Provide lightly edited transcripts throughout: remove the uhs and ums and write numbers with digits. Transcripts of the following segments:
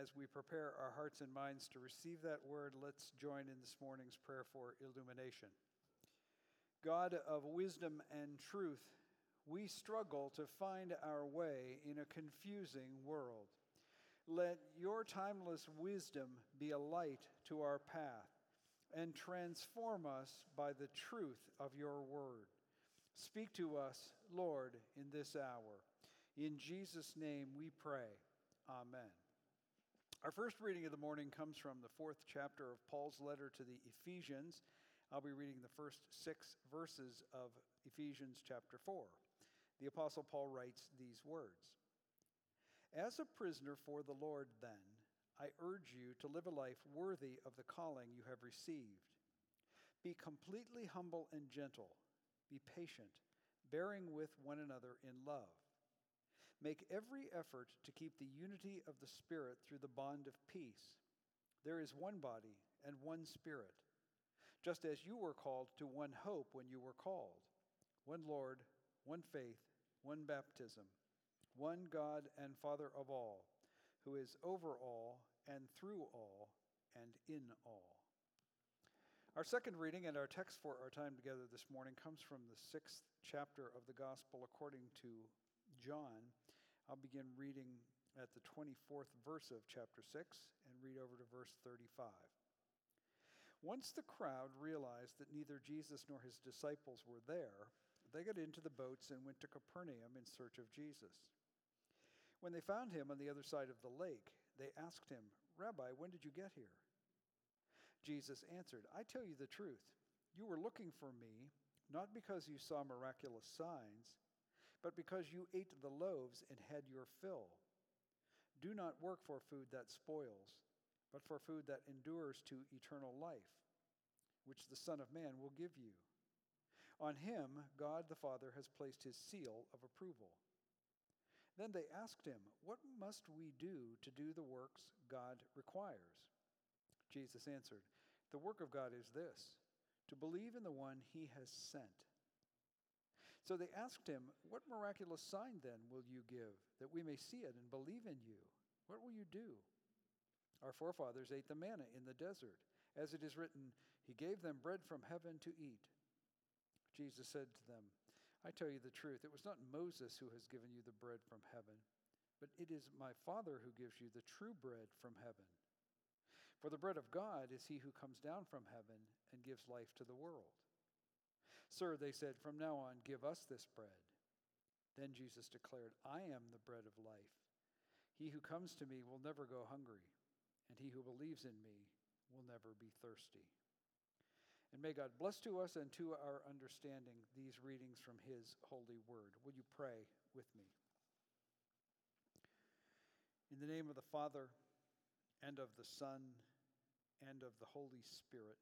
as we prepare our hearts and minds to receive that word, let's join in this morning's prayer for illumination. God of wisdom and truth, we struggle to find our way in a confusing world. Let your timeless wisdom be a light to our path and transform us by the truth of your word. Speak to us, Lord, in this hour. In Jesus' name we pray. Amen. Our first reading of the morning comes from the 4th chapter of Paul's letter to the Ephesians. I'll be reading the first 6 verses of Ephesians chapter 4. The Apostle Paul writes these words. As a prisoner for the Lord, then, I urge you to live a life worthy of the calling you have received. Be completely humble and gentle. Be patient, bearing with one another in love. Make every effort to keep the unity of the Spirit through the bond of peace. There is one body and one Spirit, just as you were called to one hope when you were called, one Lord, one faith, one baptism, one God and Father of all, who is over all and through all and in all. Our second reading and our text for our time together this morning comes from the 6th chapter of the Gospel according to John. I'll begin reading at the 24th verse of chapter 6 and read over to verse 35. Once the crowd realized that neither Jesus nor his disciples were there, they got into the boats and went to Capernaum in search of Jesus. When they found him on the other side of the lake, they asked him, "Rabbi, when did you get here?" Jesus answered, "I tell you the truth. You were looking for me, not because you saw miraculous signs, but because you ate the loaves and had your fill. Do not work for food that spoils, but for food that endures to eternal life, which the Son of Man will give you. On him, God the Father has placed his seal of approval." Then they asked him, "What must we do to do the works God requires?" Jesus answered, "The work of God is this, to believe in the one he has sent." So they asked him, "What miraculous sign then will you give, that we may see it and believe in you? What will you do? Our forefathers ate the manna in the desert. As it is written, he gave them bread from heaven to eat." Jesus said to them, "I tell you the truth, it was not Moses who has given you the bread from heaven, but it is my Father who gives you the true bread from heaven. For the bread of God is he who comes down from heaven and gives life to the world." "Sir," they said, "from now on give us this bread." Then Jesus declared, "I am the bread of life. He who comes to me will never go hungry, and he who believes in me will never be thirsty." And may God bless to us and to our understanding these readings from his holy word. Will you pray with me? In the name of the Father, and of the Son, and of the Holy Spirit.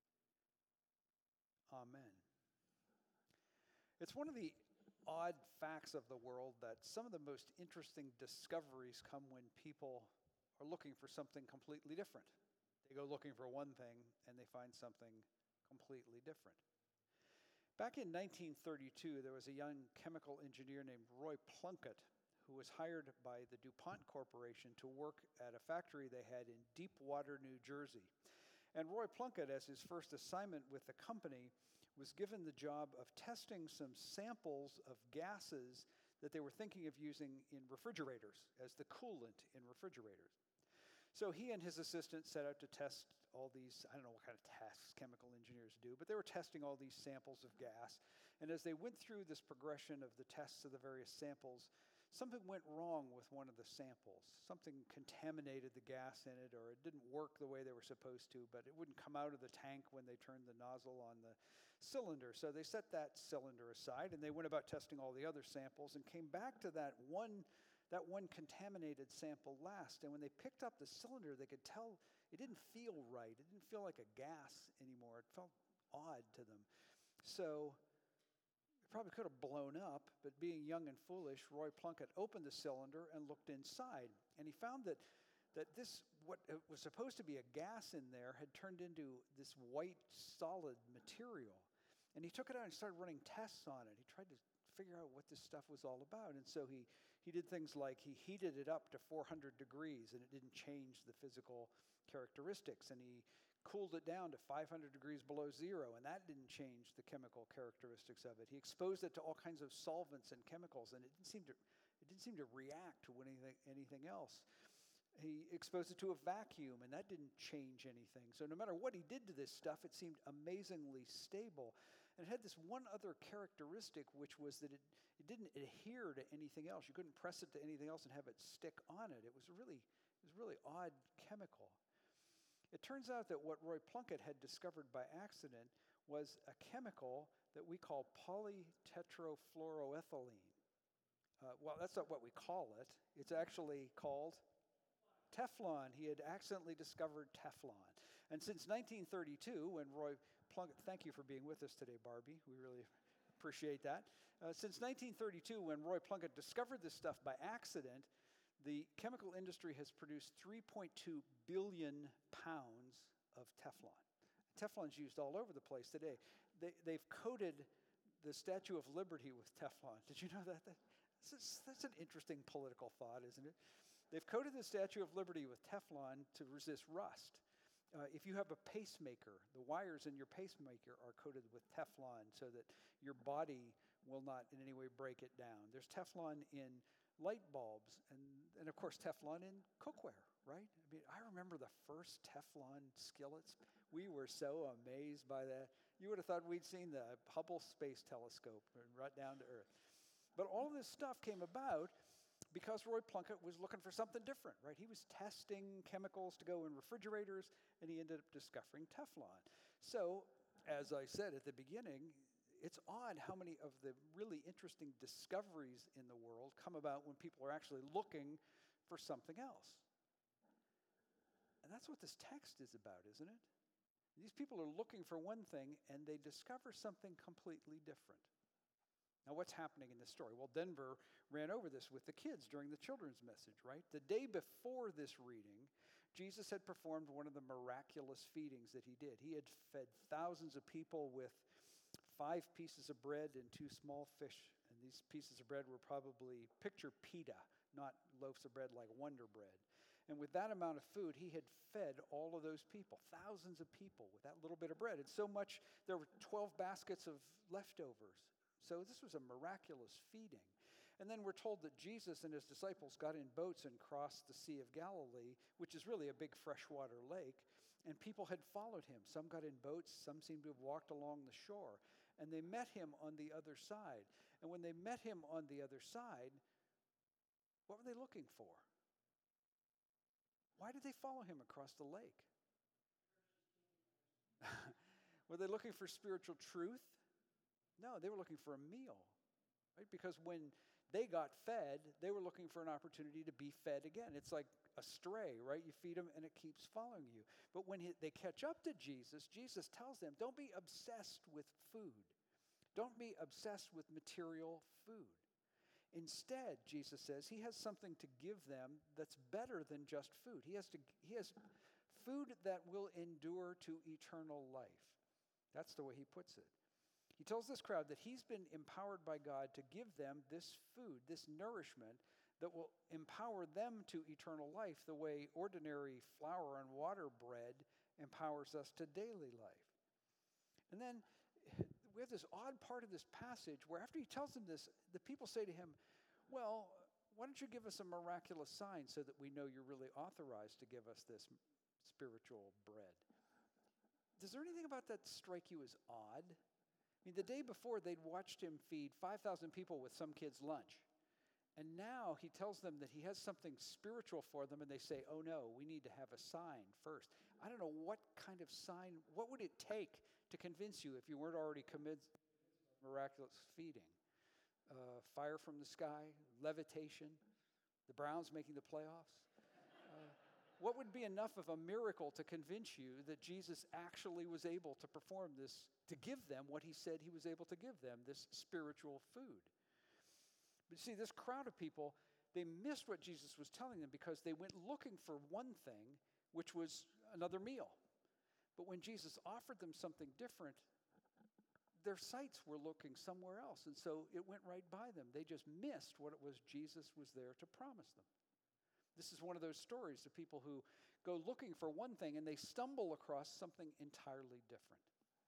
Amen. It's one of the odd facts of the world that some of the most interesting discoveries come when people are looking for something completely different. They go looking for one thing and they find something completely different. Back in 1932, there was a young chemical engineer named Roy Plunkett who was hired by the DuPont Corporation to work at a factory they had in Deepwater, New Jersey. And Roy Plunkett, as his first assignment with the company, was given the job of testing some samples of gases that they were thinking of using in refrigerators as the coolant in refrigerators. So he and his assistant set out to test all these, I don't know what kind of tests chemical engineers do, but they were testing all these samples of gas. And as they went through this progression of the tests of the various samples, something went wrong with one of the samples. Something contaminated the gas in it, or it didn't work the way they were supposed to, but it wouldn't come out of the tank when they turned the nozzle on the cylinder. So they set that cylinder aside, and they went about testing all the other samples and came back to that one contaminated sample last. And when they picked up the cylinder, they could tell it didn't feel right. It didn't feel like a gas anymore. It felt odd to them. So it probably could have blown up, but being young and foolish, Roy Plunkett opened the cylinder and looked inside. And he found that this, what was supposed to be a gas in there, had turned into this white solid material. And he took it out and started running tests on it. He tried to figure out what this stuff was all about. And so he He did things like he heated it up to 400 degrees and it didn't change the physical characteristics. And he cooled it down to 500 degrees below zero, and that didn't change the chemical characteristics of it. He exposed it to all kinds of solvents and chemicals, and it didn't seem to react to anything else. He exposed it to a vacuum, and that didn't change anything. So no matter what he did to this stuff, it seemed amazingly stable. And it had this one other characteristic, which was that it didn't adhere to anything else. You couldn't press it to anything else and have it stick on it. It was a really odd chemical. It turns out that what Roy Plunkett had discovered by accident was a chemical that we call polytetrafluoroethylene. Well, that's not what we call it. It's actually called Teflon. He had accidentally discovered Teflon. And since 1932, when Roy Plunkett, thank you for being with us today, Barbie. We really appreciate that. Since 1932, when Roy Plunkett discovered this stuff by accident, the chemical industry has produced 3.2 billion pounds of Teflon. Teflon's used all over the place today. They've coated the Statue of Liberty with Teflon. Did you know that? That's an interesting political thought, isn't it? They've coated the Statue of Liberty with Teflon to resist rust. If you have a pacemaker, the wires in your pacemaker are coated with Teflon so that your body will not in any way break it down. There's Teflon in light bulbs and of course Teflon in cookware, right? I mean, I remember the first Teflon skillets. We were so amazed by that. You would have thought we'd seen the Hubble Space Telescope right down to Earth. But all of this stuff came about because Roy Plunkett was looking for something different, right? He was testing chemicals to go in refrigerators, and he ended up discovering Teflon. So, as I said at the beginning, it's odd how many of the really interesting discoveries in the world come about when people are actually looking for something else. And that's what this text is about, isn't it? These people are looking for one thing, and they discover something completely different. Now, what's happening in this story? Well, Denver ran over this with the kids during the children's message, right? The day before this reading, Jesus had performed one of the miraculous feedings that he did. He had fed thousands of people with 5 pieces of bread and 2 small fish. And these pieces of bread were probably picture pita, not loaves of bread like Wonder Bread. And with that amount of food, he had fed all of those people, thousands of people, with that little bit of bread. And so much, there were 12 baskets of leftovers. So this was a miraculous feeding. And then we're told that Jesus and his disciples got in boats and crossed the Sea of Galilee, which is really a big freshwater lake, and people had followed him. Some got in boats, some seemed to have walked along the shore, and they met him on the other side. And when they met him on the other side, what were they looking for? Why did they follow him across the lake? Were they looking for spiritual truth? No, they were looking for a meal, right? Because when they got fed, they were looking for an opportunity to be fed again. It's like a stray, right? You feed them and it keeps following you. But when they catch up to Jesus, Jesus tells them, don't be obsessed with food. Don't be obsessed with material food. Instead, Jesus says, he has something to give them that's better than just food. He has food that will endure to eternal life. That's the way he puts it. He tells this crowd that he's been empowered by God to give them this food, this nourishment that will empower them to eternal life the way ordinary flour and water bread empowers us to daily life. And then we have this odd part of this passage where after he tells them this, the people say to him, well, why don't you give us a miraculous sign so that we know you're really authorized to give us this spiritual bread? Does there anything about that strike you as odd? I mean, the day before, they'd watched him feed 5,000 people with some kid's lunch. And now he tells them that he has something spiritual for them, and they say, oh no, we need to have a sign first. I don't know what kind of sign, what would it take to convince you if you weren't already convinced of miraculous feeding? Fire from the sky, levitation, the Browns making the playoffs? What would be enough of a miracle to convince you that Jesus actually was able to perform this, to give them what he said he was able to give them, this spiritual food? But see, this crowd of people, they missed what Jesus was telling them because they went looking for one thing, which was another meal. But when Jesus offered them something different, their sights were looking somewhere else, and so it went right by them. They just missed what it was Jesus was there to promise them. This is one of those stories of people who go looking for one thing and they stumble across something entirely different.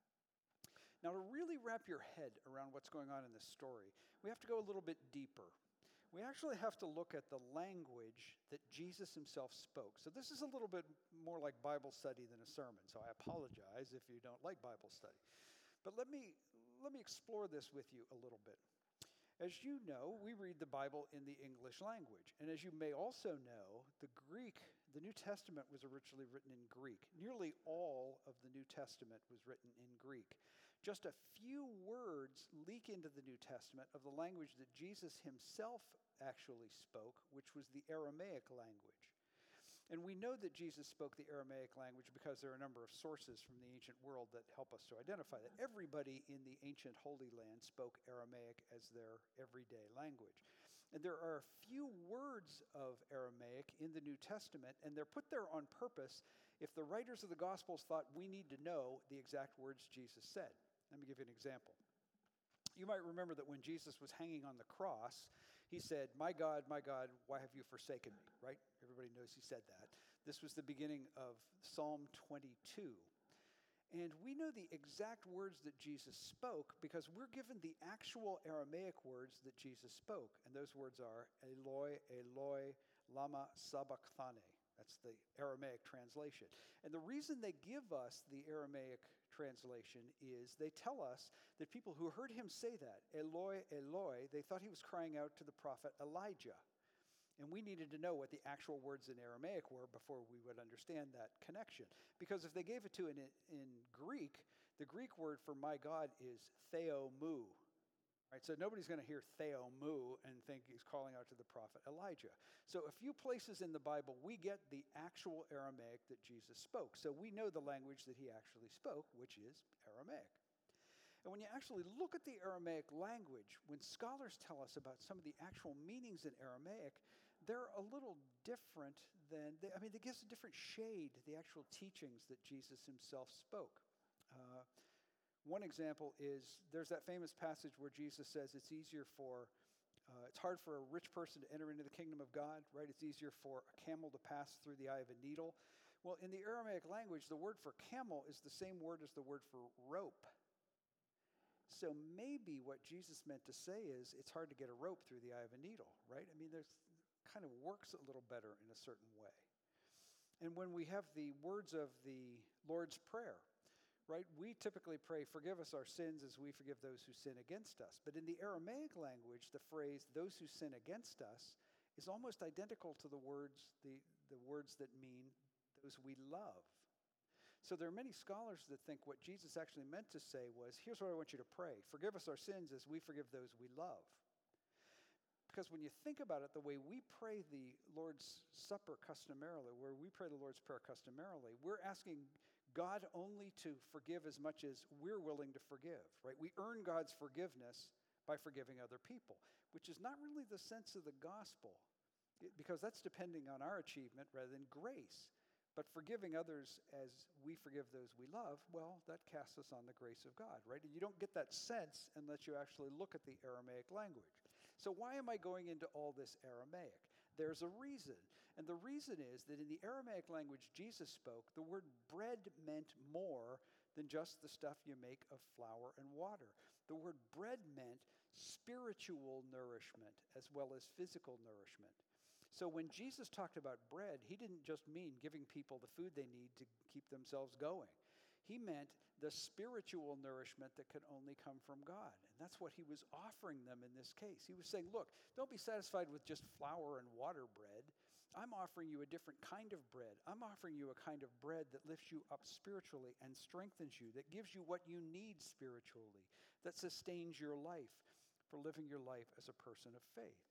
Now, to really wrap your head around what's going on in this story, we have to go a little bit deeper. We actually have to look at the language that Jesus himself spoke. So this is a little bit more like Bible study than a sermon, so I apologize if you don't like Bible study. But let me explore this with you a little bit. As you know, we read the Bible in the English language. And as you may also know, the New Testament was originally written in Greek. Nearly all of the New Testament was written in Greek. Just a few words leak into the New Testament of the language that Jesus himself actually spoke, which was the Aramaic language. And we know that Jesus spoke the Aramaic language because there are a number of sources from the ancient world that help us to identify that. Everybody in the ancient Holy Land spoke Aramaic as their everyday language. And there are a few words of Aramaic in the New Testament, and they're put there on purpose if the writers of the Gospels thought we need to know the exact words Jesus said. Let me give you an example. You might remember that when Jesus was hanging on the cross, he said, my God, why have you forsaken me?" Right? Everybody knows he said that. This was the beginning of Psalm 22. And we know the exact words that Jesus spoke because we're given the actual Aramaic words that Jesus spoke. And those words are, Eloi, Eloi, lama sabachthani. That's the Aramaic translation. And the reason they give us the Aramaic translation is they tell us that people who heard him say that, Eloi, Eloi, they thought he was crying out to the prophet Elijah. And we needed to know what the actual words in Aramaic were before we would understand that connection. Because if they gave it to in Greek, the Greek word for my God is theomou. Right, so nobody's going to hear theomou and think he's calling out to the prophet Elijah. So a few places in the Bible, we get the actual Aramaic that Jesus spoke. So we know the language that he actually spoke, which is Aramaic. And when you actually look at the Aramaic language, when scholars tell us about some of the actual meanings in Aramaic, they're a little different than, they give a different shade to the actual teachings that Jesus himself spoke. One example is there's that famous passage where Jesus says it's hard for a rich person to enter into the kingdom of God, right? It's easier for a camel to pass through the eye of a needle. Well, in the Aramaic language, the word for camel is the same word as the word for rope. So maybe what Jesus meant to say is it's hard to get a rope through the eye of a needle, right? There's kind of works a little better in a certain way. And when we have the words of the Lord's Prayer, right, we typically pray, forgive us our sins as we forgive those who sin against us. But in the Aramaic language, the phrase, those who sin against us, is almost identical to the words that mean those we love. So there are many scholars that think what Jesus actually meant to say was, here's what I want you to pray. Forgive us our sins as we forgive those we love. Because when you think about it, the way we pray the Lord's Supper customarily, where we pray the Lord's Prayer customarily, we're asking God only to forgive as much as we're willing to forgive, right? We earn God's forgiveness by forgiving other people, which is not really the sense of the gospel, because that's depending on our achievement rather than grace. But forgiving others as we forgive those we love, well, that casts us on the grace of God, right? And you don't get that sense unless you actually look at the Aramaic language. So why am I going into all this Aramaic? There's a reason. And the reason is that in the Aramaic language Jesus spoke, the word bread meant more than just the stuff you make of flour and water. The word bread meant spiritual nourishment as well as physical nourishment. So when Jesus talked about bread, he didn't just mean giving people the food they need to keep themselves going. He meant the spiritual nourishment that could only come from God. And that's what he was offering them in this case. He was saying, look, don't be satisfied with just flour and water bread. I'm offering you a different kind of bread. I'm offering you a kind of bread that lifts you up spiritually and strengthens you, that gives you what you need spiritually, that sustains your life for living your life as a person of faith.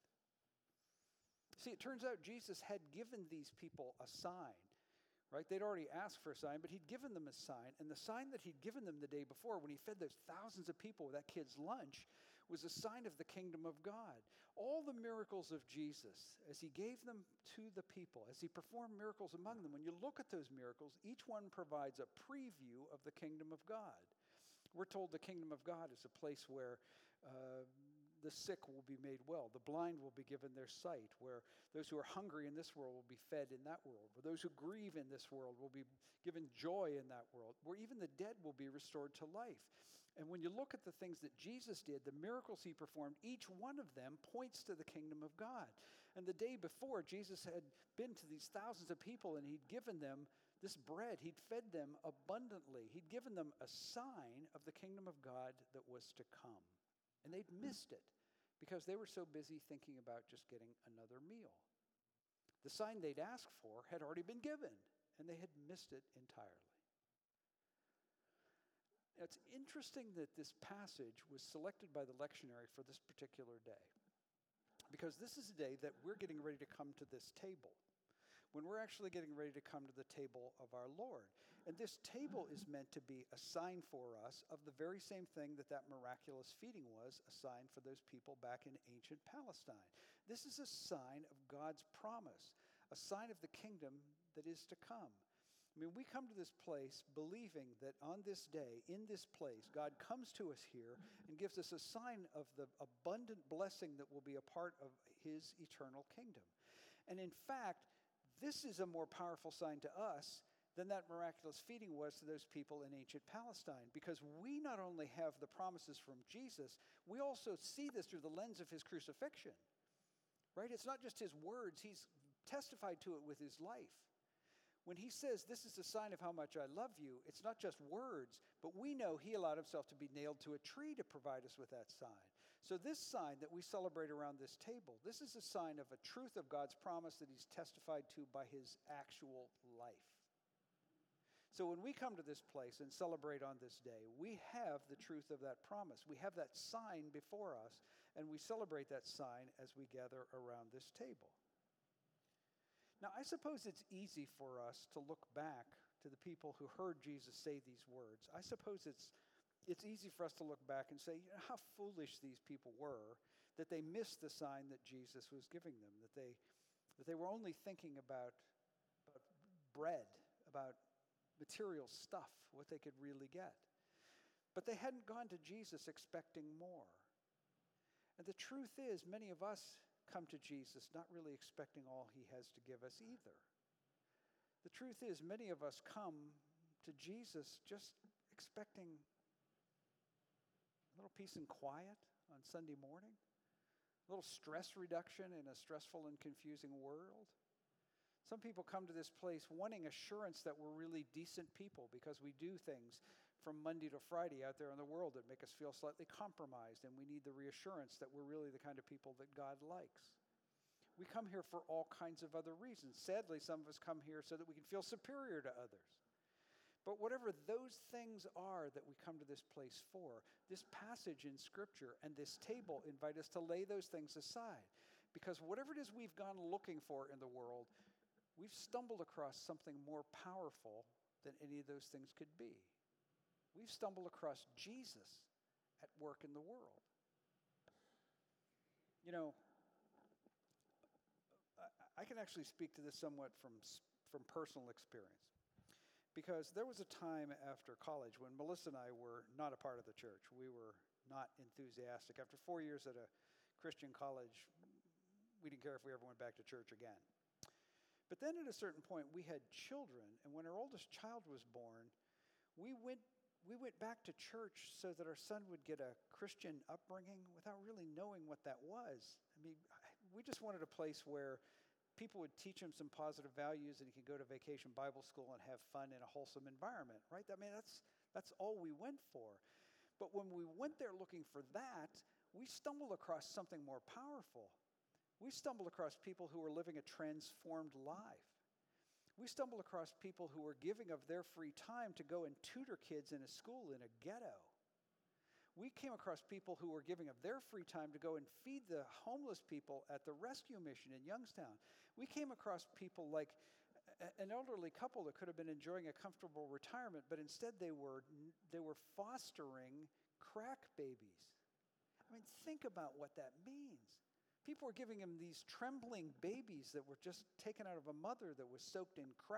See, it turns out Jesus had given these people a sign, right? They'd already asked for a sign, but he'd given them a sign. And the sign that he'd given them the day before when he fed those thousands of people with that kid's lunch was a sign of the kingdom of God. All the miracles of Jesus, as he gave them to the people, as he performed miracles among them, when you look at those miracles, each one provides a preview of the kingdom of God. We're told the kingdom of God is a place where the sick will be made well, the blind will be given their sight, where those who are hungry in this world will be fed in that world, where those who grieve in this world will be given joy in that world, where even the dead will be restored to life. And when you look at the things that Jesus did, the miracles he performed, each one of them points to the kingdom of God. And the day before, Jesus had been to these thousands of people and he'd given them this bread. He'd fed them abundantly. He'd given them a sign of the kingdom of God that was to come. And they'd missed it because they were so busy thinking about just getting another meal. The sign they'd asked for had already been given, and they had missed it entirely. It's interesting that this passage was selected by the lectionary for this particular day, because this is a day that we're getting ready to come to this table, when we're actually getting ready to come to the table of our Lord. And this table is meant to be a sign for us of the very same thing that miraculous feeding was a sign for those people back in ancient Palestine. This is a sign of God's promise, a sign of the kingdom that is to come. I mean, we come to this place believing that on this day, in this place, God comes to us here and gives us a sign of the abundant blessing that will be a part of his eternal kingdom. And in fact, this is a more powerful sign to us than that miraculous feeding was to those people in ancient Palestine, because we not only have the promises from Jesus, we also see this through the lens of his crucifixion, right? It's not just his words. He's testified to it with his life. When he says, this is a sign of how much I love you, it's not just words, but we know he allowed himself to be nailed to a tree to provide us with that sign. So this sign that we celebrate around this table, this is a sign of a truth of God's promise that he's testified to by his actual life. So when we come to this place and celebrate on this day, we have the truth of that promise. We have that sign before us, and we celebrate that sign as we gather around this table. Now, I suppose it's easy for us to look back to the people who heard Jesus say these words. I suppose it's easy for us to look back and say, you know, how foolish these people were, that they missed the sign that Jesus was giving them, that they were only thinking about bread, about material stuff, what they could really get. But they hadn't gone to Jesus expecting more. And the truth is, many of us come to Jesus not really expecting all he has to give us either. The truth is, many of us come to Jesus just expecting a little peace and quiet on Sunday morning, a little stress reduction in a stressful and confusing world. Some people come to this place wanting assurance that we're really decent people because we do things from Monday to Friday out there in the world that make us feel slightly compromised, and we need the reassurance that we're really the kind of people that God likes. We come here for all kinds of other reasons. Sadly, some of us come here so that we can feel superior to others. But whatever those things are that we come to this place for, this passage in Scripture and this table invite us to lay those things aside. Because whatever it is we've gone looking for in the world, we've stumbled across something more powerful than any of those things could be. We've stumbled across Jesus at work in the world. You know, I can actually speak to this somewhat from personal experience. Because there was a time after college when Melissa and I were not a part of the church. We were not enthusiastic. After 4 years at a Christian college, we didn't care if we ever went back to church again. But then at a certain point, we had children, and when our oldest child was born, we went back to church so that our son would get a Christian upbringing without really knowing what that was. I mean, we just wanted a place where people would teach him some positive values and he could go to vacation Bible school and have fun in a wholesome environment, right? I mean, that's all we went for. But when we went there looking for that, we stumbled across something more powerful. We stumbled across people who were living a transformed life. We stumbled across people who were giving of their free time to go and tutor kids in a school in a ghetto. We came across people who were giving of their free time to go and feed the homeless people at the rescue mission in Youngstown. We came across people like an elderly couple that could have been enjoying a comfortable retirement, but instead they were fostering crack babies. I mean, think about what that means. People were giving him these trembling babies that were just taken out of a mother that was soaked in crack,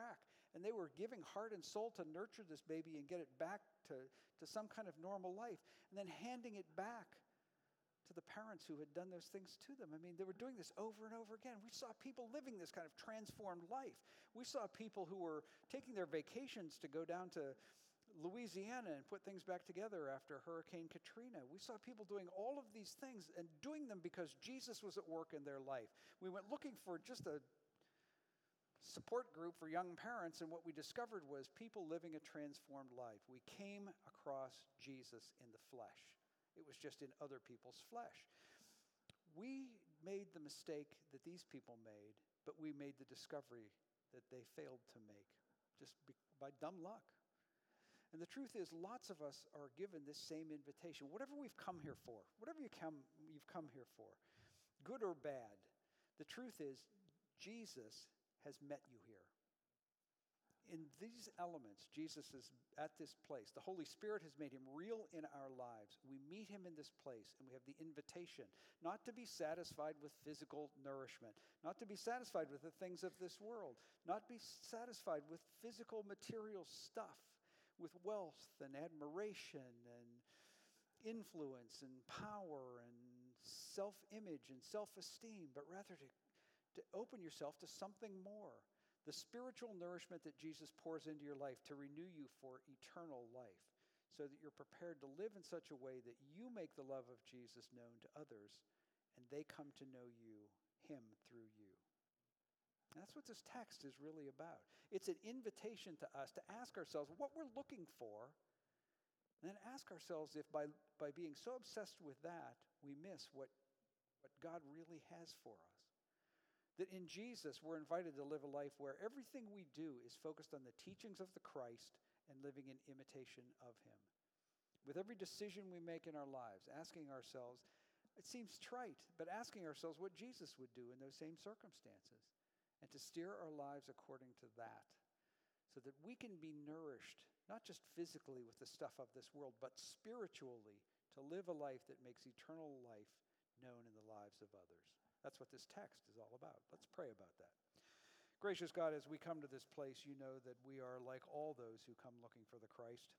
and they were giving heart and soul to nurture this baby and get it back to some kind of normal life, and then handing it back to the parents who had done those things to them. I mean, they were doing this over and over again. We saw people living this kind of transformed life. We saw people who were taking their vacations to go down to Louisiana and put things back together after Hurricane Katrina. We saw people doing all of these things and doing them because Jesus was at work in their life. We went looking for just a support group for young parents, and what we discovered was people living a transformed life. We came across Jesus in the flesh. It was just in other people's flesh. We made the mistake that these people made, but we made the discovery that they failed to make just by dumb luck. And the truth is, lots of us are given this same invitation. Whatever we've come here for, whatever you've come here for, good or bad, the truth is, Jesus has met you here. In these elements, Jesus is at this place. The Holy Spirit has made him real in our lives. We meet him in this place, and we have the invitation not to be satisfied with physical nourishment, not to be satisfied with the things of this world, not be satisfied with physical material stuff, with wealth and admiration and influence and power and self-image and self-esteem, but rather to open yourself to something more. The spiritual nourishment that Jesus pours into your life to renew you for eternal life, so that you're prepared to live in such a way that you make the love of Jesus known to others, and they come to know him through you. And that's what this text is really about. It's an invitation to us to ask ourselves what we're looking for, and then ask ourselves if by being so obsessed with that, we miss what God really has for us. That in Jesus, we're invited to live a life where everything we do is focused on the teachings of the Christ and living in imitation of him. With every decision we make in our lives, asking ourselves, it seems trite, but asking ourselves what Jesus would do in those same circumstances, and to steer our lives according to that, so that we can be nourished, not just physically with the stuff of this world, but spiritually, to live a life that makes eternal life known in the lives of others. That's what this text is all about. Let's pray about that. Gracious God, as we come to this place, you know that we are like all those who come looking for the Christ,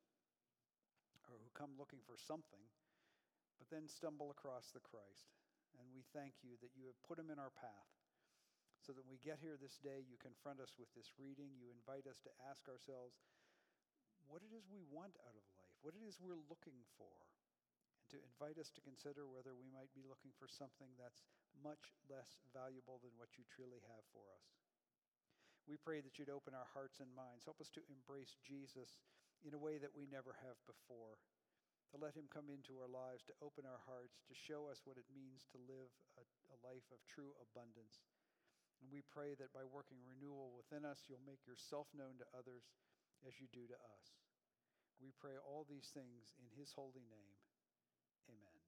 or who come looking for something, but then stumble across the Christ. And we thank you that you have put him in our path, so that when we get here this day, you confront us with this reading. You invite us to ask ourselves what it is we want out of life, what it is we're looking for, and to invite us to consider whether we might be looking for something that's much less valuable than what you truly have for us. We pray that you'd open our hearts and minds. Help us to embrace Jesus in a way that we never have before, to let him come into our lives, to open our hearts, to show us what it means to live a life of true abundance. And we pray that by working renewal within us, you'll make yourself known to others as you do to us. We pray all these things in his holy name. Amen.